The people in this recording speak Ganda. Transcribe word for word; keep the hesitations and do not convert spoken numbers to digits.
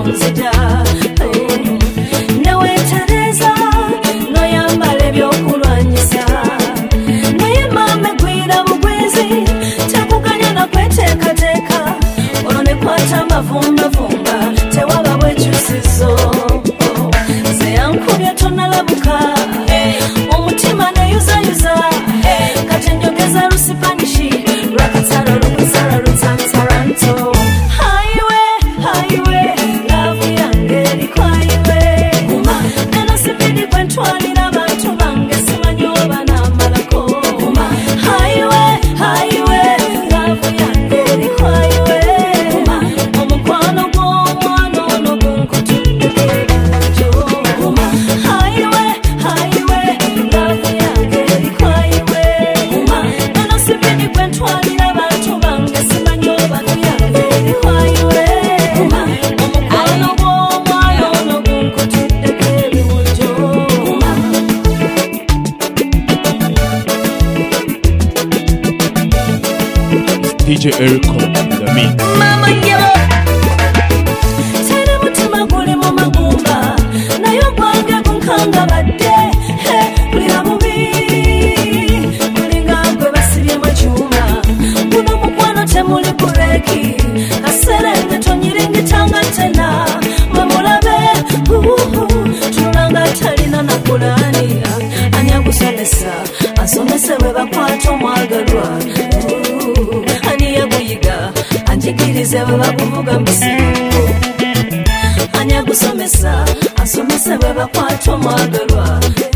nzija nawe Tereza no yambale byokulwanyisa naye mama gwira bugwezi takuganya na kweteekateeka olwo ne kwata mavumba vumba tewaba bwekyusizo ze yankubye tonalabuka omutima neyuzayuza kati njogeza lusipanishi rakatsara lukusara rutsansaranto haiwe haiwe lavu yange likwaiwe kuma nanasipidi kwentwalira abantu bange simanyoba namalako kuma haiwe haiwe lavu yange likwaiwe kuma omukwano gw'omwana ono gunkutuddekeranjo kuma haiwe haiwe lavu yange likwaiwe kuma nanasipidi kwentwalira abantu bange simanyoba yange likwaiwe kuma omukwano gw'omwana ono gunkutuddekeranjo kuma D J Erico, the mix. Mama yo Tere mutima guli mu magumba nayo gwange gunkanga badde kulira bubi kulinga gwe basibye mu kyuma guno mukwano temuli kureki kaserenge tonyiringitanga tena mamulabe tulanga talina nakulani anyagusomesa asomese bwe bakwata omwagalwa ani yaguyiga anjigirize bwe bakuvuga musiiko ani agusomesa asomese bwe bakwata omwagalwa